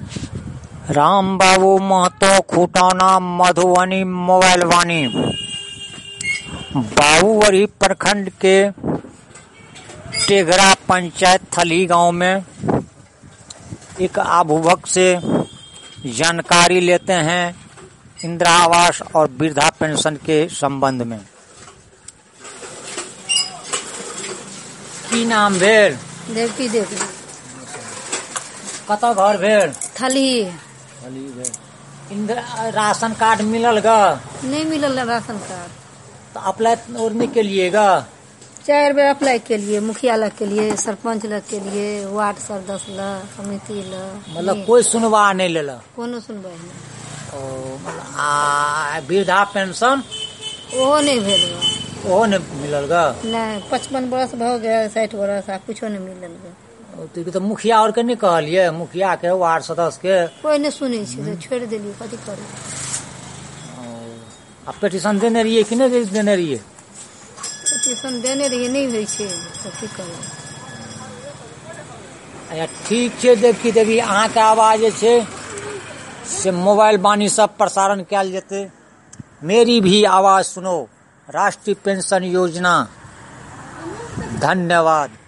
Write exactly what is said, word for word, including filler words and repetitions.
Ram Babu Mahto Khutauna Madhubani mobile Vaani. Babubarhi प्रखंड के टेघरा पंचायत थली गांव में एक अभिभावक से जानकारी लेते हैं इंदिरा आवास और वृद्धा पेंशन के संबंध में। की नाम भेल? देवकी देवी। कत घर भेल? थली। थली भेल। इंदिरा राशन कार्ड मिलल गा? नहीं मिलल राशन कार्ड। तो अप्लाई और नहीं के लिए गा? चार बेर अप्लाई के लिए, मुखिया लग के लिए, सरपंच लग के लिए, वार्ड सदस्य ल, समिति ल। मतलब कोई सुनवाई नहीं लेला? कोनो सुनवाई नहीं। ओ मतलब आ वृद्धा पेंशन ओहो नहीं भेल गा। ओहो नहीं मिलल गा? नहीं, पचपन बरस भ गया, साठ बरस आ कुछो नहीं मिलल गा। तो मुखिया और के नहीं कहलिए? मुखिया के, वार्ड सदस्य के कोई नहीं सुनी छे, छोड़ देलिए, कथी करू। आ पेटिशन देने रहिए कि नहीं देने रहिए? पेटिशन देने रहिए, नहीं होइ छे, तो की करू। अच्छा ठीक छे। देखी देवी अहाँ के आवाज छे से मोबाइल वाणी सब प्रसारण कैल जेते। मेरी भी आवाज सुनो, राष्ट्रीय पेंशन योजना। धन्यवाद।